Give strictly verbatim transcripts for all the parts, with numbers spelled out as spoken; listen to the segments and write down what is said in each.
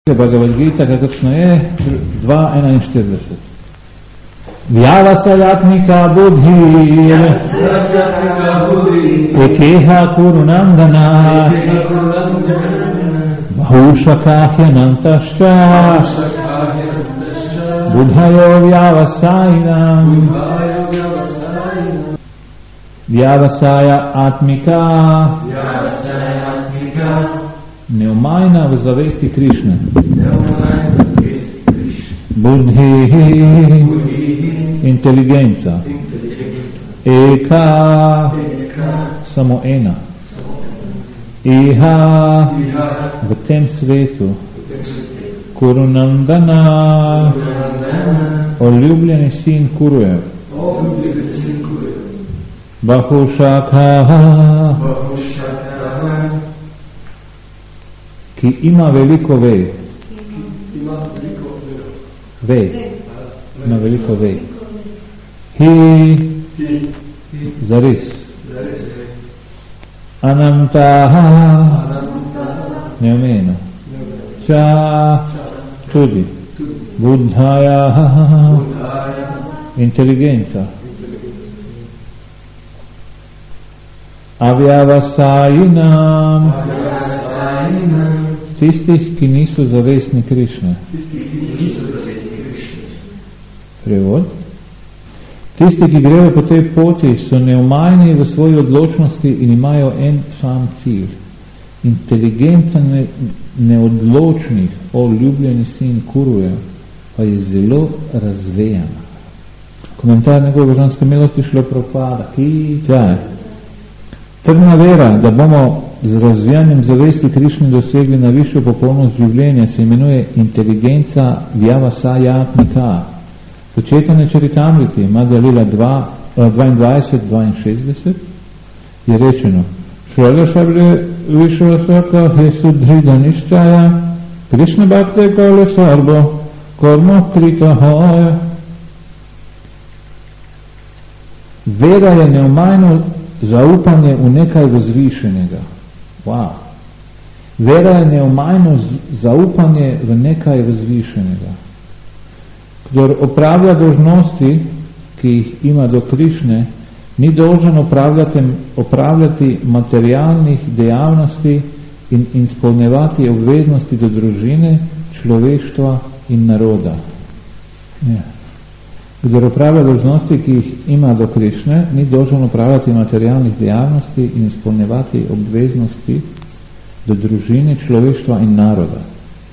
Bhagavad Gita, kakršna je, dva enainštirideset. Vyavasayatmika buddhi ekeha kurunandana bahushakahyanantascha buddhayo vyavasayinam vyavasaya atmika neomajna v zavesti Krišne. Buddhi, inteligenca. Eka, samo ena. Iha, v tem svetu. Kurunandana, oljubljeni sin Kurujev. Bahushaka, ki ima veliko vej. Vej. Ima veliko vej. Hi, zaris. Ananta, neomejeno. Ča, tudi. Buddhaja, inteligenca. Avyavasayinam, tistih, ki niso zavestni Krišne. Prevod. Tisti, ki grejo po tej poti, so neomajni v svoji odločnosti in imajo en sam cilj. Inteligenca ne, neodločnih, o ljubljeni sin Kurujev, pa je zelo razvejana. Komentar njegove božanske milosti šlo propada. Ki čaj. Trdna vera, da bomo z razvijanjem zavesti Krišne dosegli na višjo popolnost življenja, se imenuje inteligenca Vyavasayatmika. V Četane Čaritamriti, Madhya Lila dvaindvajset dvainšestdeset, je rečeno: Švala šabre višvasaka hesudhrida niščaja, Krišna bhakte kale sarbo, kormo krita hoja. Vera je neomajno zaupanje v nekaj vzvišenega. Wow. Vera je neomajno zaupanje v nekaj vzvišenega. Kdor opravlja dolžnosti, ki jih ima do Krišne, ni dolžen opravljati, opravljati materialnih dejavnosti in izpolnjevati obveznosti do družine, človeštva in naroda. Ja. Kdor opravlja dolžnosti, ki jih ima do Krišne, ni dolžen opravljati materialnih dejavnosti in izpolnjevati obveznosti do družine, človeštva in naroda.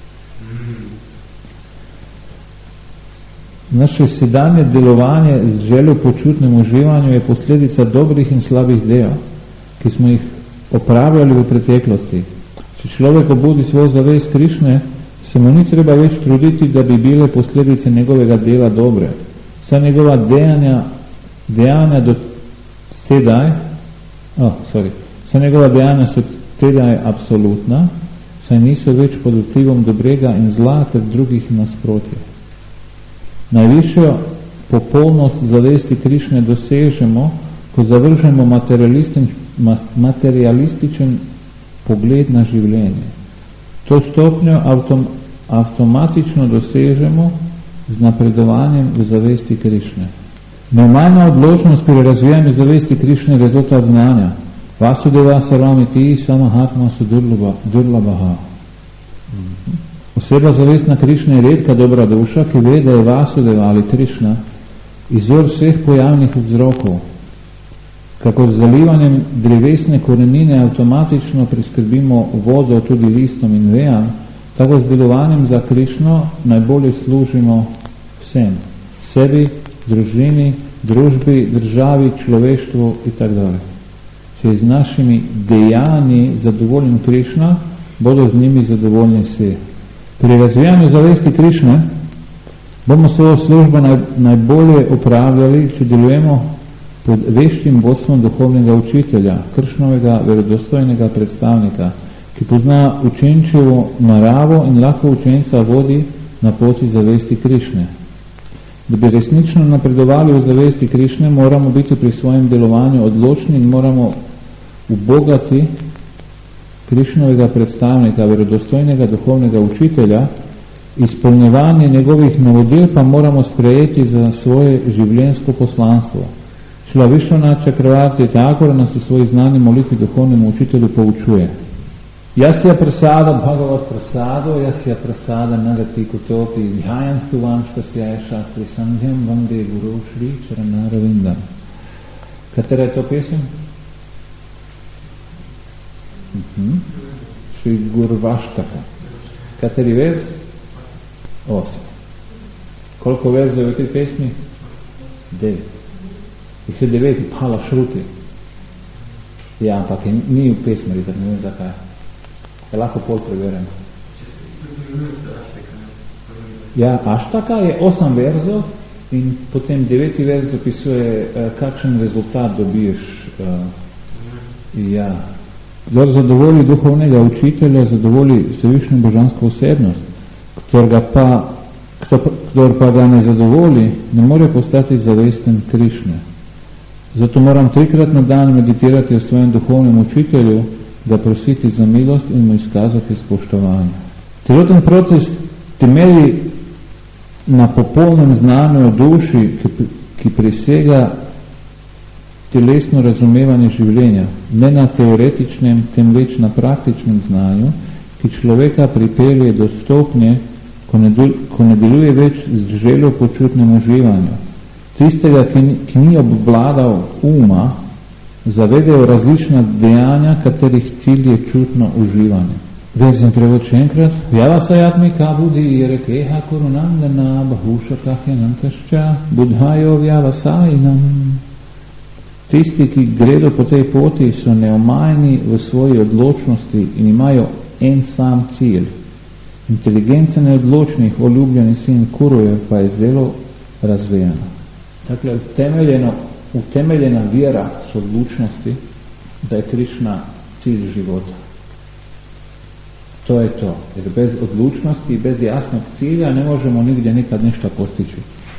Naše sedanje delovanje z željo počutnem uživanju je posledica dobrih in slabih del, ki smo jih opravljali v preteklosti. Če človek obudi svojo zavest Krišne, se mu ni treba več truditi, da bi bile posledice njegovega dela dobre. Vsa njegova dejanja, dejanja do sedaj, oh, sorry, vsa njegova dejanja so tedaj absolutna, saj niso več pod vplivom dobrega in zla ter drugih nasprotij. Najvišjo popolnost zavesti Krišne dosežemo, ko zavržemo materialističen pogled na življenje. To stopnjo avtom, avtomatično dosežemo z napredovanjem v zavesti Krišne. Neomajna odločnost pri razvijanju zavesti Krišne je rezultat znanja. Vasudeva sarvamiti samahatma sudurlabaha. Oseba zavestna Krišne je redka dobra duša, ki ve, da je Vasudeva ali Krišna izvor vseh pojavnih vzrokov. Kako z zalivanjem drevesne korenine avtomatično priskrbimo vodo tudi listom in vejam, tako z delovanjem za Krišno najbolje služimo vsem, sebi, družini, družbi, državi, človeštvu itd. Če je z našimi dejanji zadovoljen Krišna, bodo z njimi zadovoljni vsi. Pri razvijanju zavesti Krišne bomo svojo službo naj, najbolje upravljali, če delujemo pod veščim vodstvom duhovnega učitelja, Krišnovega verodostojnega predstavnika, ki pozna učenčevo naravo in lahko učenca vodi na poti zavesti Krišne. Da bi resnično napredovali v zavesti Krišne, moramo biti pri svojem delovanju odločni in moramo ubogati Krišnovega predstavnika, vjerodostojnega duhovnega učitelja, izpolnjevanje njegovih navodil pa moramo sprejeti za svoje življenjsko poslanstvo. Šla Višvanath Chakravarti Thakur nas u svoji znani molitvi duhovnemu učitelju poučuje. Jasya prasada bhagavat prasado, jasya prasada nagati kutopi, dhyayanstu vanškasya šastri sandhyam vande guru šri čaranaravinda. Katera je to pjesem? Uh-huh. Šri Gurvaštaka. Kateri vers? Osam. Koliko verza je u toj pjesmi? Devet. I še deveti, Phala Shruti. Ja, ampak je, ni v pesmari, ne vem zakaj. Je lahko pol preverjeno. Ja, Aštaka je osam verzov in potem deveti verz opisuje, uh, kakšen rezultat dobiješ. Uh, ja. Kdor zadovolji duhovnega učitelja, zadovolji Svevišnjo božansko osebnost. Kdor, ga pa, kdor pa ga ne zadovolji, ne more postati zavesten Krišne. Zato moram trikrat na dan meditirati o svojem duhovnem učitelju, ga prositi za milost in mu izkazati spoštovanje. Celoten proces temelji na popolnem znanju o duši, ki, ki presega telesno razumevanje življenja, ne na teoretičnem, temveč na praktičnem znanju, ki človeka pripelje do stopnje, ko ne, del, ko ne deluje več z željo počutnem uživanju. Tistega, ki, ki ni obvladal uma, zavedajo različna dejanja, katerih cilj je čutno uživanje. Vezem prevod še enkrat. Vyavasayatmika budi rekeha kurunandana bahušakahyanantašča budhajo vyavasayinam. Tisti, ki gredo po tej poti, so neomajni v svoji odločnosti in imajo en sam cilj. Inteligenca neodločnih, oljubljeni sin Kuruje pa je zelo razvejana. Dakle, utemeljeno, utemeljena vjera s odlučnosti, da je Krišna cilj života. To je to. Jer bez odlučnosti i bez jasnog cilja ne možemo nigdje nikad ništa postići.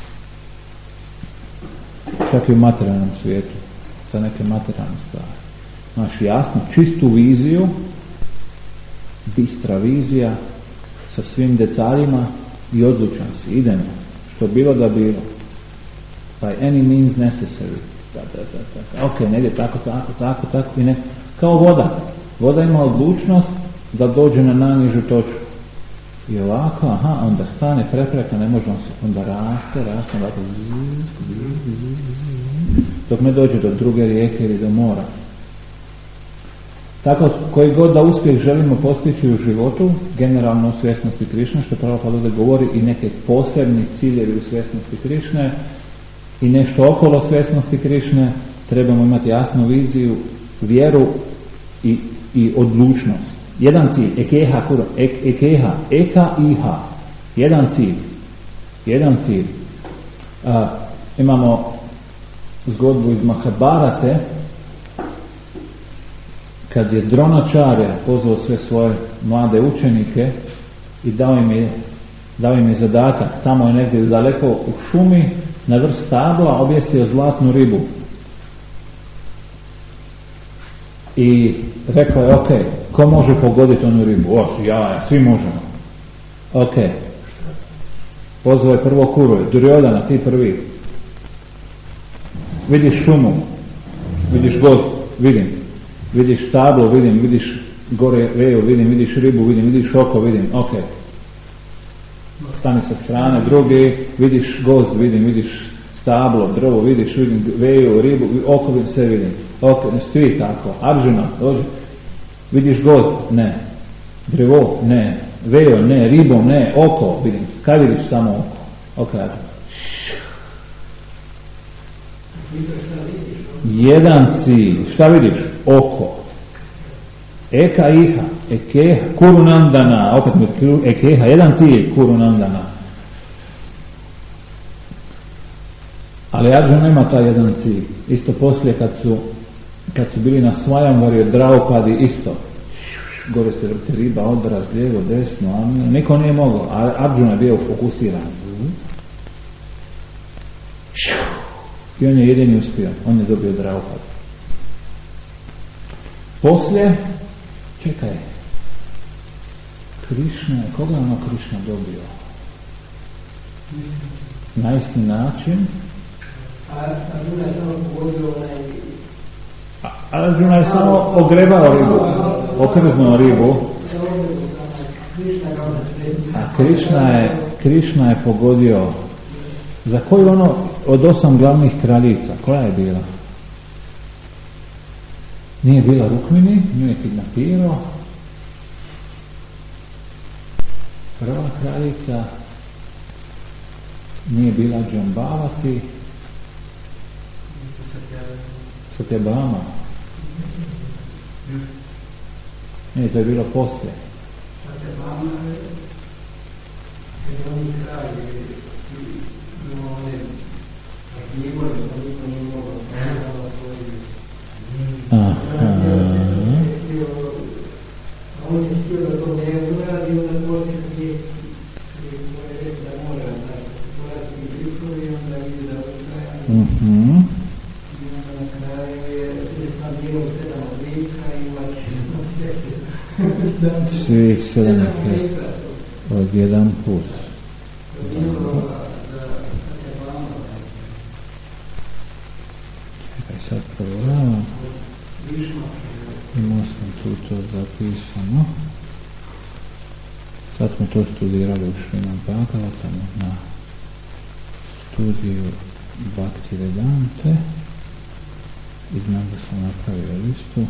Čak i u materijalnom svijetu. Za neke materijalne stvari. Znaš jasnu, čistu viziju, bistra vizija, sa svim detaljima i odlučan si. Idemo. Što bilo da bilo. By any means necessary. Da, da, da, da. Ok, ne ide tako, tako, tako, tako i ne. Kao voda. Voda ima odlučnost da dođe na najnižu točku. I ovako, aha, onda stane prepreka, ne možemo se, onda raste, raste, ovako, zzz, zzz, zzz, dok ne dođe do druge rijeke ili do mora. Tako, koji god da uspjeh želimo postići u životu, generalno u svjesnosti Krišne, što Prabhupada ovdje govori, i neke posebni ciljevi u svjesnosti Krišne, i nešto okolo svjesnosti Krišne, trebamo imati jasnu viziju, vjeru i, i odlučnost. Jedan cilj, ekeha, kura, ek, ekeha, eka iha, jedan cilj, jedan cilj. A, imamo zgodbu iz Mahabharate, kad je Dronačarja pozvao sve svoje mlade učenike i dao im je, dao im je zadatak, tamo je negdje daleko u šumi, na vrh stabla objesio zlatnu ribu. I rekao je, ok, ko može pogoditi onu ribu? O, ja, ja, svi možemo. Ok. Pozvao je prvo Kuruje, Duryodhana, ti prvi. Vidiš šumu, vidiš gozd, vidim. Vidiš stablo, vidim, vidiš gore veju, vidim, vidiš ribu, vidim, vidiš oko, vidim, ok. Stani sa strane, drugi, vidiš gozd, vidim, vidiš stablo, drvo, vidiš, vidim, veju, ribu, oko, vidim, sve vidim. Ok, svi tako. Arjuna, dođe. Vidiš gozd? Ne. Drevo? Ne. Vejo? Ne. Ribo? Ne. Oko? Vidim. Kaj vidiš? Samo oko. Ok. Jedan cilj. Šta vidiš? Oko. Eka iha. Ekeha. Kurunandana. Opet mi ekeha. Jedan cilj. Kurunandana. Ali Arjuna nema taj jedan cilj. Isto poslije kad su kad su bili na Svajamvari od Draupadi isto. Gore se vrti riba, odraz, lijevo, desno, a niko nije mogao. A Arjuna je bio fokusiran. I on je jedini uspio. On je dobio Draupadi. Poslije čekaj, Krišna, koga je ono Krišna dobio? Na isti način. A Arjuna je samo pogodio onaj... A Arjuna je samo ogrebao ribu, okrznuo ribu. A Krišna je, Krišna je pogodio. Za koju ono od osam glavnih kraljica, koja je bila? Nije bila Rukmini, nju je kidnapirao. Prva kraljica nije bila Džambavati, Satyabhama. Ne, to je bilo poslije. Satyabhama je on kralj i imao one knjigove, to niko nije mogao znala svoje. On je htio da to ne uradi, onda poslije kad je rekao da mora urati Krišnu i onda ide da ukraja. I onda na kraju je sredstva bilo u sedam oblika i vačno sve. Svih sedam oblika od jedan put. Čekaj, sad provjeram. Imao sam tu to zapisano. Sad smo to studirali u Šrimad Bhagavatam na studiju Bhaktivedante i znam da sam napravio listu.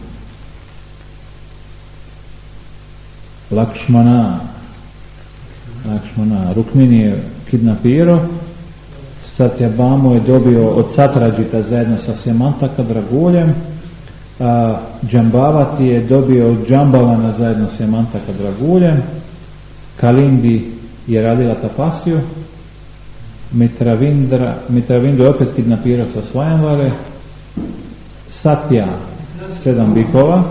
Lakšmana Lakšmana Rukmini je kidnapirao, Satyabhamu je dobio od Satrađita zajedno sa Sjamantaka draguljem, a Džambavati je dobio od Džambavana zajedno sa Sjamantaka draguljem, Kalindi je radila tapasiju, Mitravindra, Mitravindu je opet kidnapirao sa Svajamvare, Satya sedam bikova,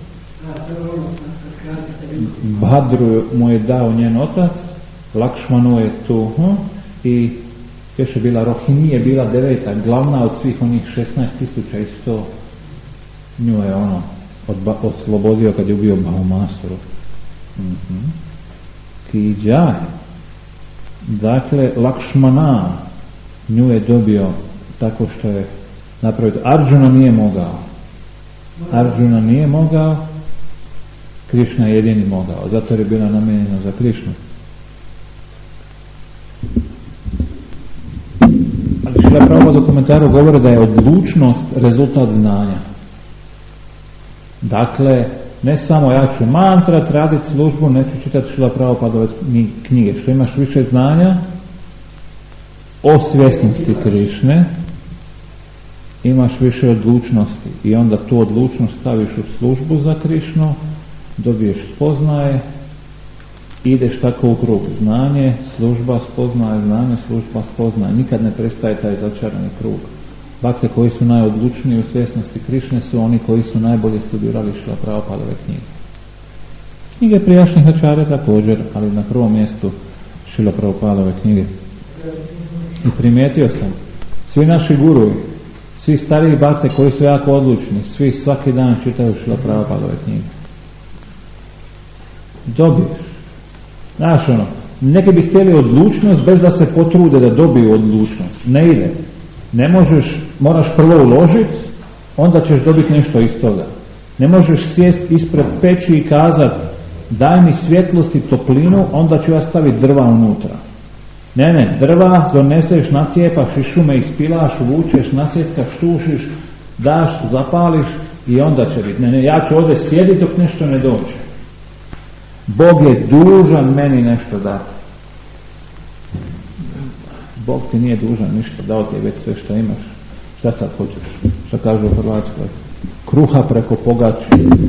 Bhadru mu je dao njen otac, Lakšmanu je tu hm, i još je bila Rohini, je bila deveta, glavna od svih onih šesnaest tisuća i sto. Nju je ono odba, oslobodio kad je ubio Bahumasturu. Mm-hmm. Kijaj. Dakle, Lakšmana nju je dobio tako što je napravio. Arjuna nije mogao. Arjuna nije mogao. Krišna je jedini mogao. Zato je bila namijenjena za Krišnu. Ali Šrila Prabhupada u komentaru govore da je odlučnost rezultat znanja. Dakle, ne samo ja ću mantrat, raditi službu, neću čitati Šrila Prabhupadove knjige. Što imaš više znanja o svjesnosti Krišne, imaš više odlučnosti i onda tu odlučnost staviš u službu za Krišnu, dobiješ spoznaje, ideš tako u krug. Znanje, služba, spoznaje, znanje, služba, spoznaje. Nikad ne prestaje taj začarani krug. Bakte koji su najodlučniji u svjesnosti Krišne su oni koji su najbolje studirali Šrila Prabhupadove knjige. Knjige prijašnjih ačarja također, ali na prvom mjestu Šrila Prabhupadove knjige. I primijetio sam, svi naši guruji, svi stariji bakte koji su jako odlučni, svi svaki dan čitaju Šrila Prabhupadove knjige. Dobiješ. Znaš ono, neki bi htjeli odlučnost bez da se potrude da dobiju odlučnost. Ne ide. Ne možeš, moraš prvo uložiti, onda ćeš dobiti nešto iz toga. Ne možeš sjest ispred peći i kazati daj mi svjetlost i toplinu, onda ću ja staviti drva unutra. Ne, ne, drva doneseš, nacijepaš, iz šume ispilaš, vučeš, nasjeskaš, tušiš, daš, zapališ i onda će biti. Ne, ne, ja ću ovdje sjediti dok nešto ne dođe. Bog je dužan meni nešto dati. Bog ti nije dužan ništa, dao ti je već sve što imaš. Šta sad hoćeš? Šta kažu u Hrvatskoj? Kruha preko pogače.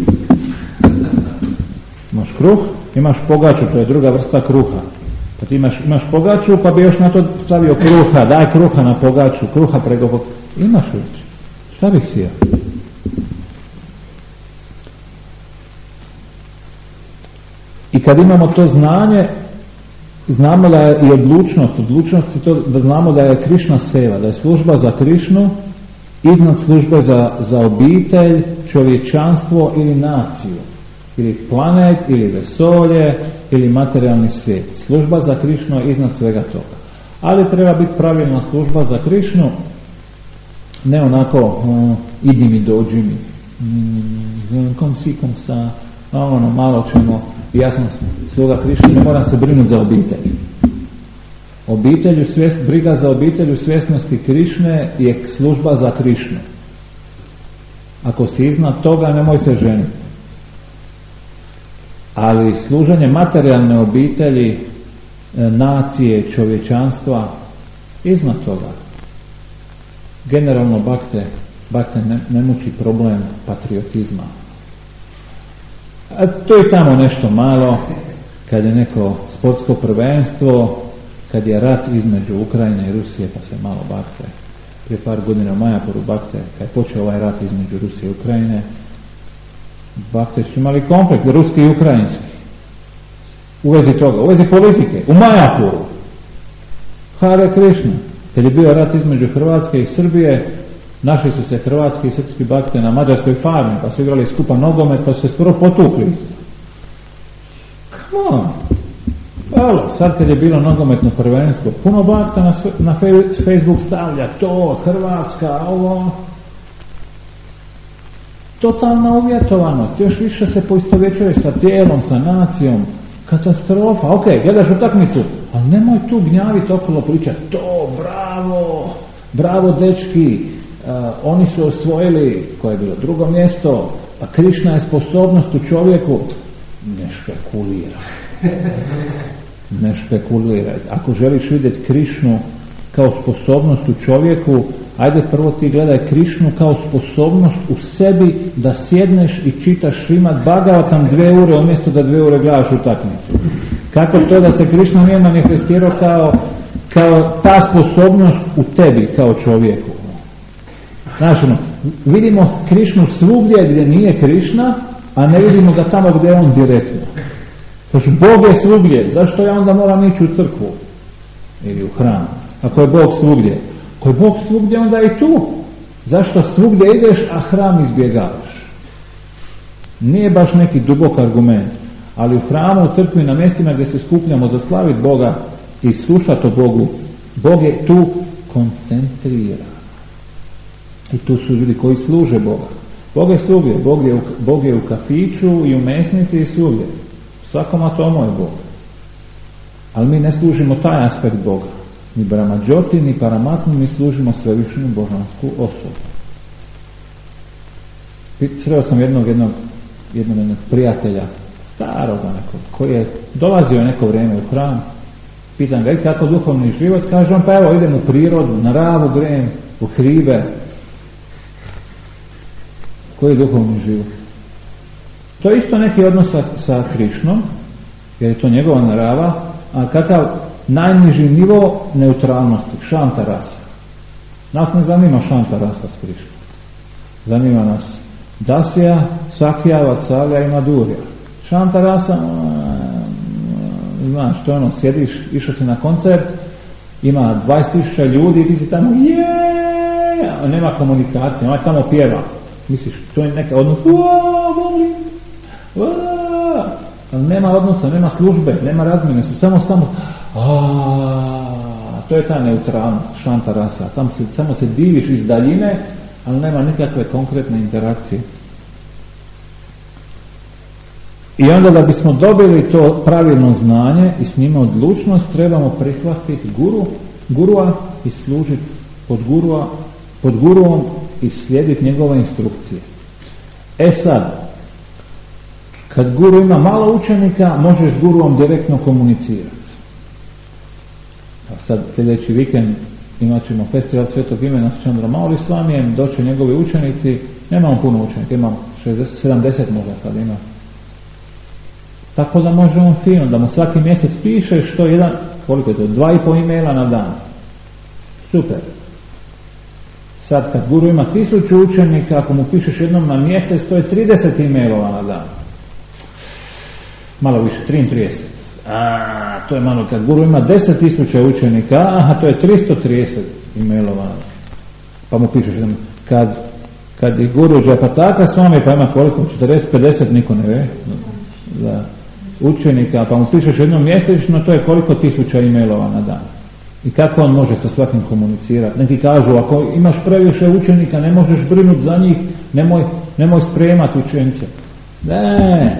Imaš kruh, imaš pogaču, to je druga vrsta kruha. Pa ti imaš, imaš pogaču, pa bi još na to stavio kruha, daj kruha na pogaču, kruha preko pogaču. Imaš već. Šta bih htio? I kad imamo to znanje, znamo da je i odlučnost, odlučnost je to da znamo da je Krišna seva, da je služba za Krišnu iznad službe za, za obitelj, čovječanstvo ili naciju. Ili planet, ili vesolje, ili materijalni svijet. Služba za Krišnu je iznad svega toga. Ali treba biti pravilna služba za Krišnu, ne onako uh, idi mi, dođi mi, mm, kom si, kom sa, a ono, malo ćemo, ja sam svoga Krišnu, ne moram se brinuti za obitelj. Obitelju svijest, briga za obitelju svjesnosti Krišne je služba za Krišnu. Ako si iznad toga, nemoj se ženiti. Ali služenje materijalne obitelji, nacije, čovječanstva, iznad toga. Generalno bakte, bakte ne, ne muči problem patriotizma. A to je tamo nešto malo, kad je neko sportsko prvenstvo, kad je rat između Ukrajine i Rusije, pa se malo bakte. Prije par godina u Majaporu bakte, kad je počeo ovaj rat između Rusije i Ukrajine, bakte su imali konflikt, ruski i ukrajinski. U vezi toga, u vezi politike, u Majapuru. Hare Krišna. Kad je bio rat između Hrvatske i Srbije, našli su se hrvatski i srpski bakte na mađarskoj farmi, pa su igrali skupa nogomet, pa su se skoro potukli. Come on. Alo, sad kad je bilo nogometno prvenstvo, puno bakta na, na Facebook stavlja to, Hrvatska, ovo. Totalna uvjetovanost, još više se poistovjećuje sa tijelom, sa nacijom. Katastrofa, ok, gledaš utakmicu, ali nemoj tu gnjaviti okolo pričati, to, bravo, bravo dečki, uh, oni su osvojili, koje je bilo drugo mjesto, pa Krišna je sposobnost u čovjeku. Ne špekulira. Ne špekuliraj. Ako želiš vidjeti Krišnu kao sposobnost u čovjeku, ajde prvo ti gledaj Krišnu kao sposobnost u sebi da sjedneš i čitaš Šrimad Bhagavatam dve ure umjesto da dve ure gledaš utakmicu. Kako to da se Krišna nije manifestirao kao, kao ta sposobnost u tebi kao čovjeku? Znači, vidimo Krišnu svugdje gdje nije Krišna, a ne vidimo ga tamo gdje je on direktno. Znači, Bog je svugdje, zašto ja onda moram ići u crkvu ili u hram? Ako je Bog svugdje. Ako je Bog svugdje, onda i tu. Zašto svugdje ideš, a hram izbjegavaš? Nije baš neki dubok argument, ali u hramu, u crkvi, na mjestima gdje se skupljamo za slaviti Boga i slušati o Bogu, Bog je tu koncentriran. I tu su ljudi koji služe Boga. Bog je svugdje, Bog je u, Bog je u kafiću i u mesnici i svugdje. Svakom atomu je Bog. Ali mi ne služimo taj aspekt Boga. Ni Brahmađoti, ni Paramatmu, mi služimo svevišnju božansku osobu. Sreo sam jednog, jednog, jednog, jednog prijatelja, staroga nekog, koji je dolazio neko vrijeme u hram. Pitam ga, kako duhovni život? Kaže on, pa evo, idem u prirodu, na ravu grem, u hribe. Koji je duhovni život? To je isto neki odnos sa, sa Krišnom, jer je to njegova narava, a kakav najniži nivo neutralnosti, šanta rasa. Nas ne zanima šanta rasa s Krišnom. Zanima nas Dasija, Sakija, Vatsalja i Madurja. Šanta rasa, znaš, to je ono, sjediš, išao si na koncert, ima dvadeset tisuća ljudi i ti si tamo, jeee, nema komunikacije, ona tamo pjeva. Misliš, to je neka odnos, uaa, volim, uaa, ali nema odnosa, nema službe, nema razmjene, samo samo, aaa, to je ta neutralnost, šanta rasa, tam se, samo se diviš iz daljine, ali nema nikakve konkretne interakcije. I onda da bismo dobili to pravilno znanje i s njima odlučnost, trebamo prihvatiti guru, gurua i služiti pod gurua, pod guruom i slijediti njegove instrukcije. E sad, kad guru ima malo učenika, možeš s guruom direktno komunicirati. A sad sljedeći vikend imat ćemo festival Svetog imena s Čandramauli Swamijem, doće njegovi učenici, nemamo puno učenika, imam šezdeset sedamdeset možda sad ima. Tako da može on fino, da mu svaki mjesec piše što jedan, koliko je to, dva i po e-maila na dan. Super. Sad kad guru ima tisuću učenika, ako mu pišeš jednom na mjesec, to je trideset e-mailova na dan. Malo više, trideset. A, to je malo, kad guru ima deset tisuća učenika, aha, to je tristo trideset e-mailova. Pa mu pišeš jednom, kad Kad ih guru džepataka s vami, pa ima koliko, četrdeset pedeset, niko ne ve, za učenika, pa mu pišeš jednom mjesečno, to je koliko tisuća e-mailova na dan. I kako on može sa svakim komunicirati? Neki kažu, ako imaš previše učenika, ne možeš brinuti za njih, nemoj, nemoj spremati učence. Ne,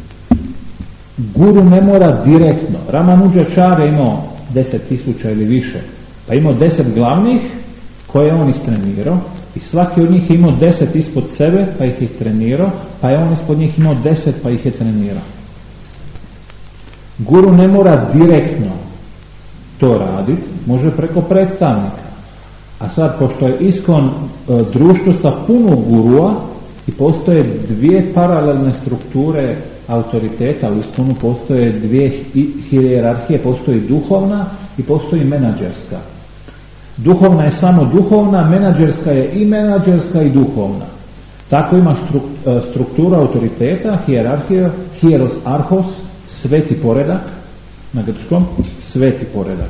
guru ne mora direktno. Ramanuđačarya imao deset tisuća ili više, pa imao deset glavnih koje je on istrenirao i svaki od njih je imao deset ispod sebe pa ih je istrenirao, pa je on ispod njih imao deset pa ih je trenirao. Guru ne mora direktno to raditi, može preko predstavnika. A sad, pošto je ISKCON e, društvo sa puno gurua i postoje dvije paralelne strukture autoriteta, u ISKCONu postoje dvije hijerarhije, postoji duhovna i postoji menadžerska. Duhovna je samo duhovna, menadžerska je i menadžerska i duhovna. Tako ima struktura autoriteta, hijerarhija, hieros arhos, sveti poredak, na grčkom, sveti poredak.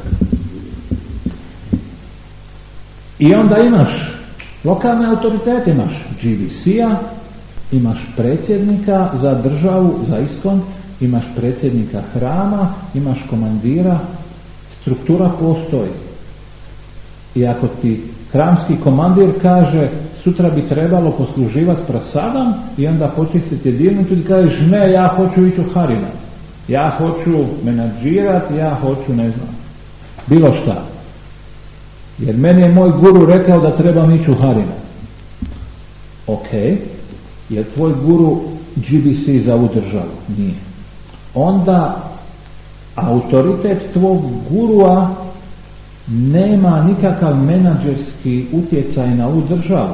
I onda imaš lokalne autoritete, imaš G B C-a, imaš predsjednika za državu, za ISKCON, imaš predsjednika hrama, imaš komandira, struktura postoji. I ako ti hramski komandir kaže sutra bi trebalo posluživati prasadam i onda počistiti jedinu, ti kažeš ne, ja hoću ići u harina, ja hoću menadžirati, ja hoću ne znam, bilo šta. Jer meni je moj guru rekao da trebam ići u harina. Ok, je tvoj guru G B C za ovu državu? Nije. Onda autoritet tvog gurua nema nikakav menadžerski utjecaj na ovu državu.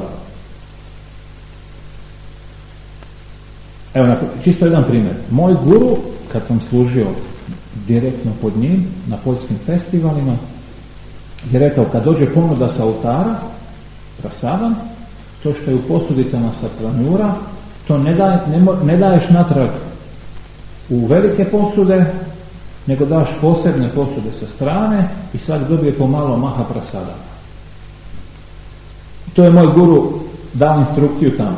Evo, čisto jedan primjer. Moj guru, kad sam služio direktno pod njim na poljskim festivalima, je rekao kad dođe ponuda sa oltara, prasadam, to što je u posudicama sa planjura, to ne, daj, ne, ne daješ natrag u velike posude, nego daš posebne posude sa strane i svak dobije pomalo maha prasada. To je moj guru dao instrukciju tamo.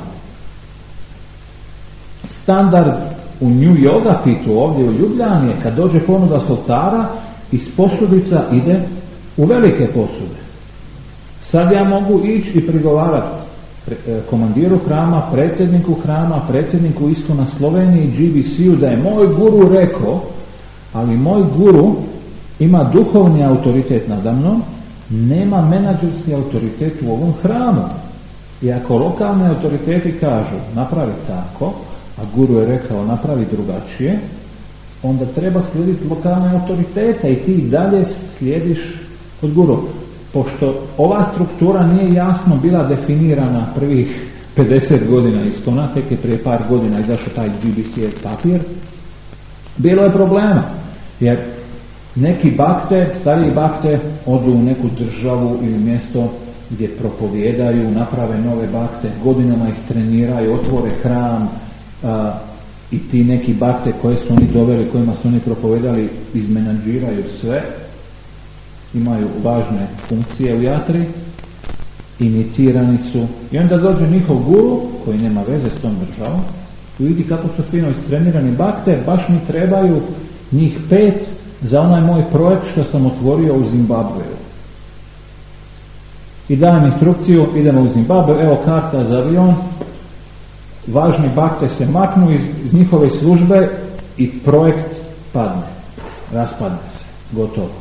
Standard u New Yogapitu ovdje u Ljubljani je kad dođe ponuda s oltara, iz posudica ide u velike posude. Sad ja mogu ići i prigovarati komandiru hrama, predsjedniku hrama, predsjedniku ISKCONa Sloveniji, G B C-u da je moj guru rekao, ali moj guru ima duhovni autoritet nadamnom, nema menadžerski autoritet u ovom hramu. I ako lokalni autoriteti kažu napravi tako, a guru je rekao napravi drugačije, onda treba slijediti lokalne autoritete i ti dalje slijediš od guru. Pošto ova struktura nije jasno bila definirana prvih pedeset godina ISKCONa, tek je prije par godina izašao taj G B C papir, bilo je problema. Jer neki bakte, stariji bakte odu u neku državu ili mjesto gdje propovijedaju, naprave nove bakte, godinama ih treniraju, otvore hram a, i ti neki bakte koje su oni doveli, kojima su oni propovijedali, izmenadžiraju sve, imaju važne funkcije u jatri, inicirani su i onda dođe njihov guru koji nema veze s tom državom i vidi kako su fino istrenirani bakte, baš mi trebaju njih pet za onaj moj projekt što sam otvorio u Zimbabveu. I dajem instrukciju, idemo u Zimbabve, evo karta za avion, važni bakte se maknu iz, iz njihove službe i projekt padne, raspadne se, gotovo.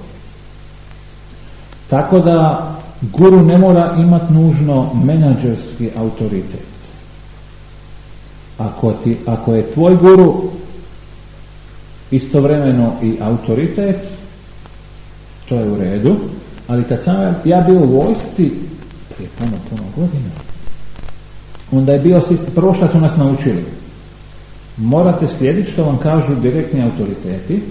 Tako da guru ne mora imati nužno menadžerski autoritet. Ako, ti, ako je tvoj guru istovremeno i autoritet, to je u redu, ali kad sam ja bio u vojsci prije puno, puno godina, onda je bio sistem, prvo što su nas naučili, morate slijediti što vam kažu direktni autoriteti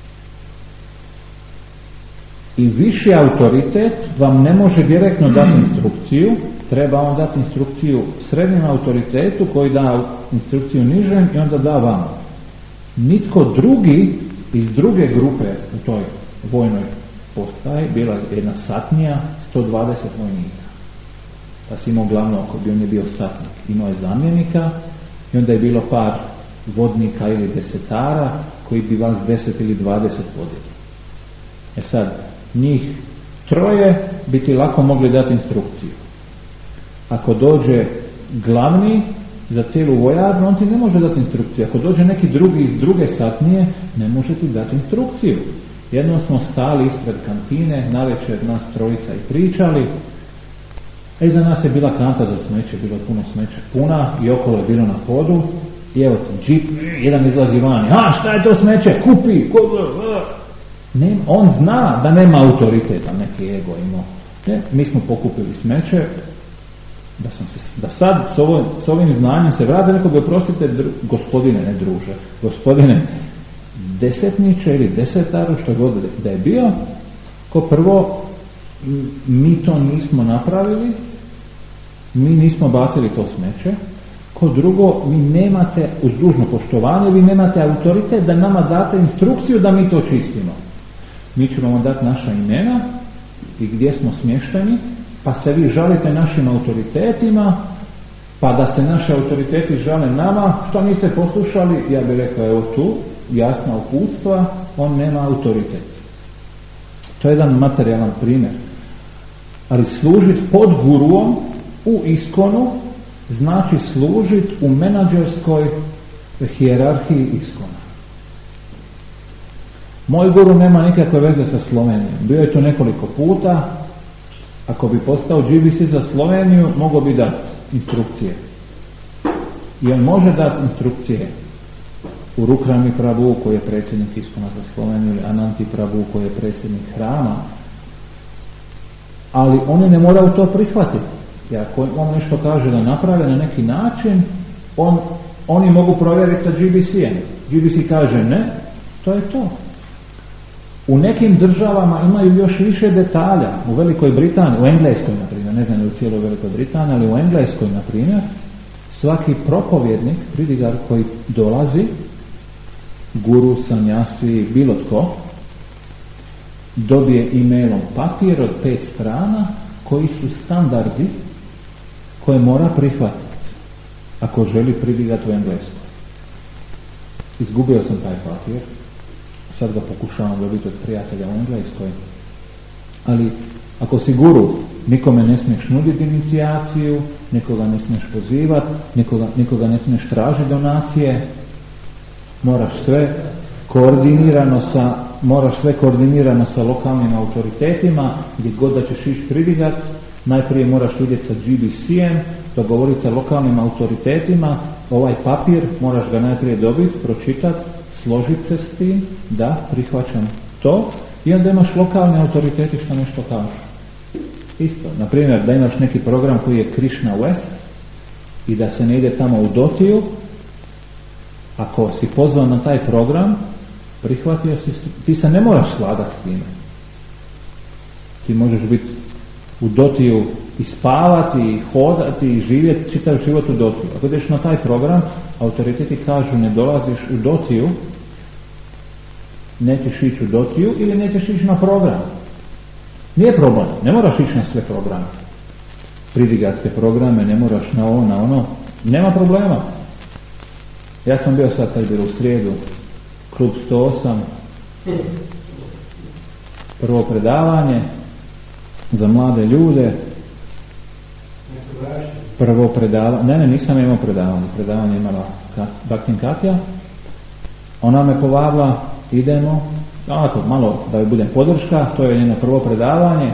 i viši autoritet vam ne može direktno dati instrukciju, treba on dati instrukciju srednjem autoritetu koji da instrukciju nižem i onda da vam. Nitko drugi iz druge grupe u toj vojnoj postaji, bila jedna satnija, sto dvadeset vojnika. pa si imao glavnog, on je bio satnik, imao je zamjenika i onda je bilo par vodnika ili desetara koji bi vas deset ili dvadeset vodili. E sad, njih troje bi ti lako mogli dati instrukciju. Ako dođe glavni za cijelu vojarnu, on ti ne može dati instrukciju. Ako dođe neki drugi iz druge satnije, ne može ti dati instrukciju. Jednom smo stali ispred kantine, navečer nas trojica i pričali, a iza nas je bila kanta za smeće, bilo je puno smeća puna i okolo je bilo na podu i evo džip, jedan izlazi vani, a šta je to smeće, kupi, kupi. Ne, on zna da nema autoriteta, neki ego imao. Ne, mi smo pokupili smeće, da, sam se, da sad s, ovo, s ovim znanjem se vrati, rekao bi oprostite, dru, gospodine, ne druže, gospodine desetniče ili desetaru, što god da je bio, ko prvo, mi to nismo napravili, mi nismo bacili to smeće, ko drugo, vi nemate, uz dužno poštovanje, vi nemate autoritet da nama date instrukciju da mi to čistimo. Mi ćemo vam dati naša imena i gdje smo smješteni, pa se vi žalite našim autoritetima, pa da se naši autoriteti žale nama, što niste poslušali, ja bih rekao, evo tu, jasna uputstva, on nema autoritet. To je jedan materijalan primjer. Ali služiti pod guruom u iskonu znači služiti u menadžerskoj hijerarhiji iskona. Moj guru nema nikakve veze sa Slovenijom. Bio je to nekoliko puta. Ako bi postao G B C za Sloveniju, mogao bi dati instrukcije. I on može dati instrukcije u Rukrami Prabhu, koji je predsjednik iskona za Sloveniju, ili Ananti Prabhu, koji je predsjednik hrama. Ali oni ne moraju to prihvatiti. I ako on nešto kaže da naprave na neki način, on, oni mogu provjeriti sa G B C-em. G B C kaže ne, to je to. U nekim državama imaju još više detalja. U Velikoj Britaniji, u Engleskoj na primjer, ne znam li u cijeloj Velikoj Britaniji, ali u Engleskoj na primjer, svaki propovjednik, pridigar koji dolazi, guru, sanjasi, bilo tko, dobije e-mailom papir od pet strana koji su standardi koje mora prihvatiti ako želi pridigati u Engleskoj. Izgubio sam taj papir, sad ga pokušavam dobiti od prijatelja u Engleskoj, ali ako si guru, nikome ne smiješ nuditi inicijaciju, nikoga ne smiješ pozivati, nikoga, nikoga ne smiješ tražiti donacije, moraš sve koordinirano sa moraš sve koordinirano sa lokalnim autoritetima, gdje god da ćeš ići pridigat, najprije moraš vidjeti sa G B C-em, dogovoriti sa lokalnim autoritetima, ovaj papir moraš ga najprije dobiti, pročitati, složiti se s tim, da prihvaćam to, i onda imaš lokalne autoriteti što nešto kažu. Isto, na primjer, da imaš neki program koji je Krishna West i da se ne ide tamo u Dotiju, ako si pozvan na taj program, prihvatio si, ti se ne moraš slagati s time. Ti možeš biti u Dotiju i spavati, i hodati, i živjeti čitav život u Dotiju. Ako ideš na taj program, autoriteti kažu ne dolaziš u Dotiju, nećeš ići u Dotiju ili nećeš ići na program. Nije problem, ne moraš ići na sve programe. Pridigatske programe, ne moraš na ovo, na ono, nema problema. Ja sam bio sad, kad bilo u srijedu, klub sto osam, prvo predavanje za mlade ljude, prvo predavanje, ne, ne, nisam imao predavanje, predavanje imala Bhaktin Katja, ona me povabila, idemo, tako, malo da joj budem podrška, to je njeno prvo predavanje,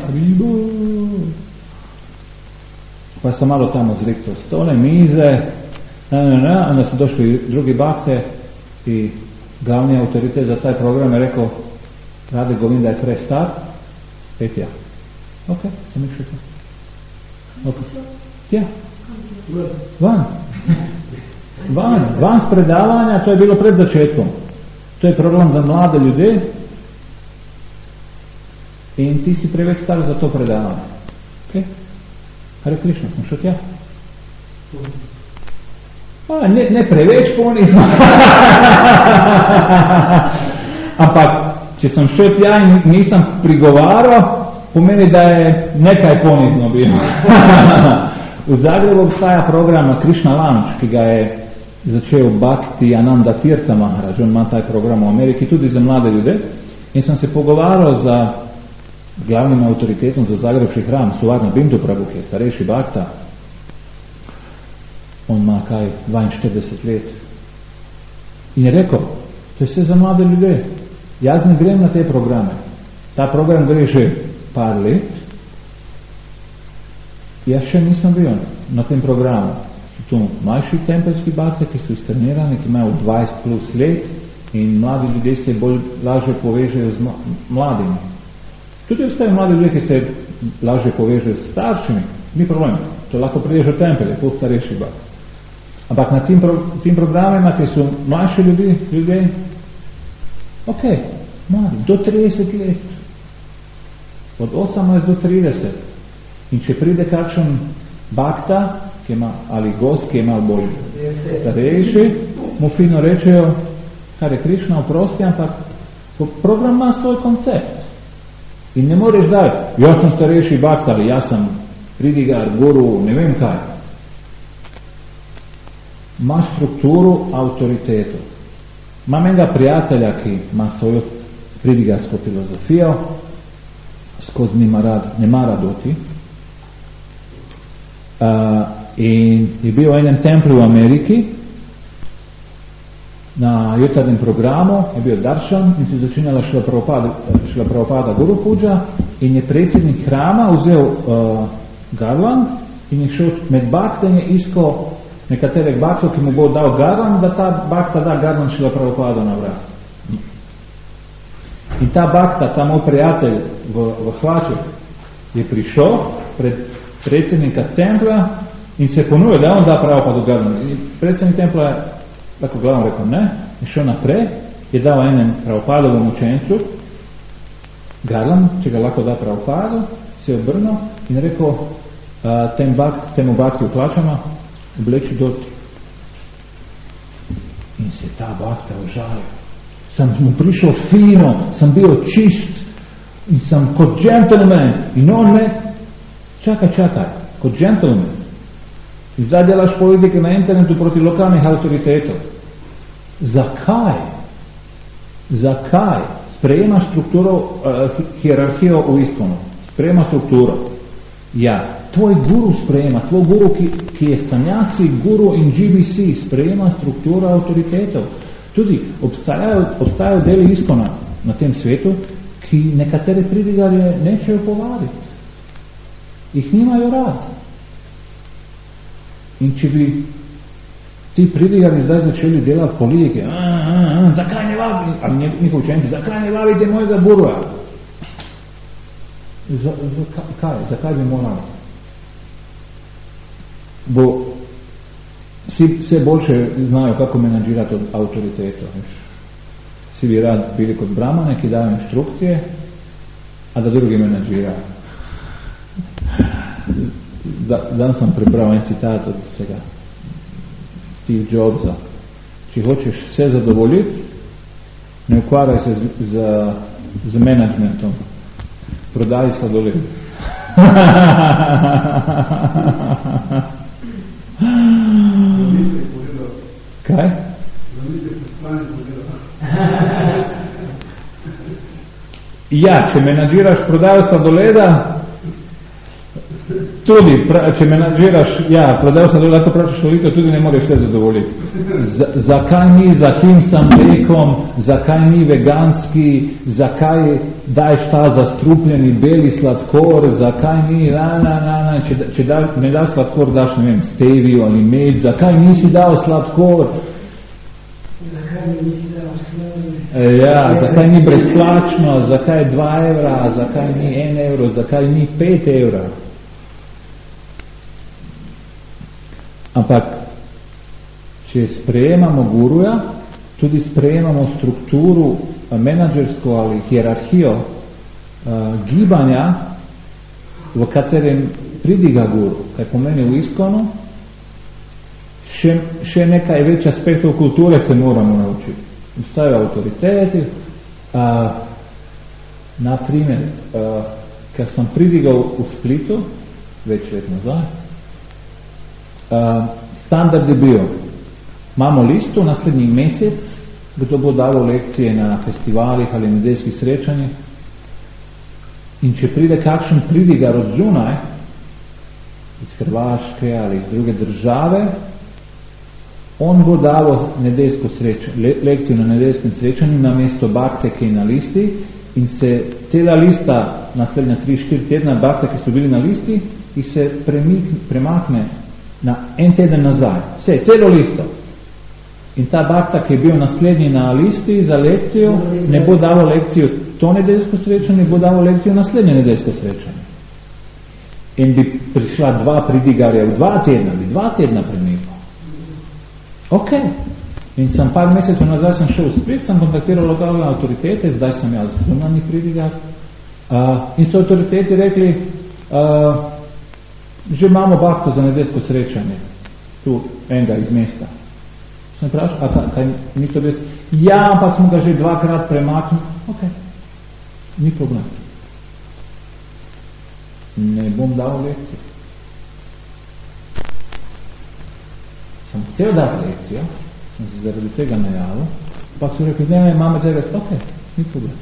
pa sam malo tamo zriktao stole, mize, ne, ne, ne, onda su došli drugi bakte i glavni autoritet za taj program je rekao, Rade Govinda je prestar, pet ja. Ok, sam išao to. Ok. Tja. Van. Van. Van s predavanja, to je bilo pred začetkom. To je program za mlade ljude i ti si preveć star za to predavanje. Ok. Hare Krishna, sam šao tja. Pa, ne, ne preveč ponizno. Ampak, če sem šel tja in nisem prigovarjal, pomeni, da je nekaj ponizno bilo. V Zagrebu obstaja program Krishna Lounge, ki ga je začel Bhakti Ananda Tirtha Maharaj, on ima taj program v Ameriki tudi za mlade ljude, in sem se pogovarjal za glavnim avtoritetom za Zagrebši hram, Suvarna Bindu Prabhu, ki je starejši Bhakta. On ima kaj dvainštirideset let. In je rekel, to je vse za mlade ljude. Jaz ne grem na te programe. Ta program gre že par let. Jaz še nisem bil na tem programu. Tu mlajši tempelski bhakti, ki so istrenirani, ki imajo dvajset plus let in mladi ljudje se bolj lažje povežejo z mladimi. Tudi ostaje mladi ljudje, ki se lažje povežejo s staršimi. Ni problem. To lahko prideš v tempel, je pol starejši bhakti. Ampak na tim, pro, tim programima, ki so mlajši ljudi, ljudje, ok, mladi, do trideset let. Od osemnajst do trideset. In če pride kakšen bhakta, ki ima, ali gost, ki je malo bolj starejši, mu fino rečejo, kar je Krišna, oprosti, ampak program ima svoj koncept. In ne moreš dati, jaz sem starejši bhakta, ali jaz sem pridigar, guru, ne vem kaj. Ima strukturo avtoriteto. Imam enega prijatelja, ki ima svojo pridigarsko filozofijo, skozi ne mara doti. Uh, in je bil v enem templju v Ameriki, na jutarnjem programu je bil Darshan in se začinjala Šrila Prabhupada Guru Puja in je predsednik hrama vzel uh, garland in je šel med bhakte in je iskal nekaterih bhaktov, ki mu bo dal garland, da ta bhakta da garland Šrila Prabhupada na vrat. In ta bhakta, ta moj prijatelj v, v hlaču, je prišel pred predsednika templja in se ponuje, da on da Prabhupadu garland. In predsednik templja je tako glavno rekel, ne, je šel naprej, je dal enem Prabhupadovem učencu garland, če ga lahko da Prabhupadu, se je obrnil in rekel uh, tem bak, temu bhakti v hlačama, obleči dot. In se ta bhakta užalil. Sem mu prišel fino, sem bil čist in sem kot gentleman in on me, čakaj, čakaj, kot gentleman. In zdaj delaš politike na internetu proti lokalnih avtoritetov. Zakaj? Zakaj? Sprejemaš strukturo, uh, hierarhijo v iskonu. Sprejema strukturo. Ja, tvoj guru sprejema, tvoj guru, ki, ki je sanjasi, guru in G B C, sprejema strukturo avtoritetov. Tudi obstajajo, obstajajo deli iskona na tem svetu, ki nekatere pridigarje nečejo povaditi. Ih nimajo rad. In če bi ti pridigari zdaj začeli delati politike, a, a, a, zakaj ne vabi, ali njihov učenci, zakaj ne vabite mojega burua? Za, za, kaj, zakaj bi morali? Bo vsi vse boljše znajo, kako menadžirati avtoriteto. Vsi bi rad bili kot brahmane, ki dajo inštrukcije, a da drugi menadžirajo. Dan sem prebral en citat od tega Steve Jobsa. Če hočeš vse zadovoljiti, ne ukvarjaj se z, z, z menadžmentom. Prodaj sladoled. Kaj? Ja, če menadžiraš prodajo sladoleda, tudi, pra, če menadžiraš, ja, prodajo sladoleda, lahko praviš volitev, tudi ne moreš vse zadovoljiti. Z, zakaj ni za himsam mlekom, zakaj ni veganski, zakaj dajš ta zastrupljeni beli sladkor, zakaj ni, na, na, na, na, če, če da, ne daš sladkor, daš, ne vem, stevio ali med, zakaj nisi dal sladkor? Zakaj nisi dal sladkor? Ja, zakaj ni brezplačno, zakaj dva evra, zakaj ni en evro, zakaj ni pet evra? Ampak, če sprejemamo guruja, tudi sprejemamo strukturo menadžersko ali hierarhijo uh, gibanja, v katerem pridiga guru, kaj pomeni v iskonu, še, še nekaj več aspektov kulture se moramo naučiti. Obstajajo avtoriteti, uh, na primer, uh, ker sem pridigal v Splitu, več let nazaj, Uh, standard je bil, imamo listo, naslednji mesec, kdo bo dalo lekcije na festivalih ali nedeljskih srečanjih, in če pride kakšen pridigar od zunaj, iz Hrvaške ali iz druge države, on bo dalo nedeljsko srečanje, le, lekcijo na nedeljskem srečanju na mesto bakte, ki je na listi, in se cela lista, naslednja tri štiri tedna bakte, ki so bili na listi, in se premik, premakne na en teden nazaj. Vse, celo listo. In ta bakta, ki je bil naslednji na listi za lekcijo, ne bo dalo lekcijo to nedeljsko srečanje, bo dalo lekcijo naslednje nedeljsko srečanje. In bi prišla dva pridigarja v dva tedna, bi dva tedna premikal. Ok. In sem par mesecev nazaj sem šel v Split, sem kontaktiral lokalne avtoritete, zdaj sem jaz zunanji pridigar. Uh, in so avtoriteti rekli, uh, že imamo bakto za nedeljsko srečanje, tu enega iz mesta. Sem vprašal, a kaj, kaj ni to res? Ja, ampak smo ga že dvakrat premaknili. Ok, ni problem. Ne bom dal lekcijo. Sem hotel dati lekcijo, sem se zaradi tega najavil, ampak so rekli, ne, imamo tega, ok, ni problem.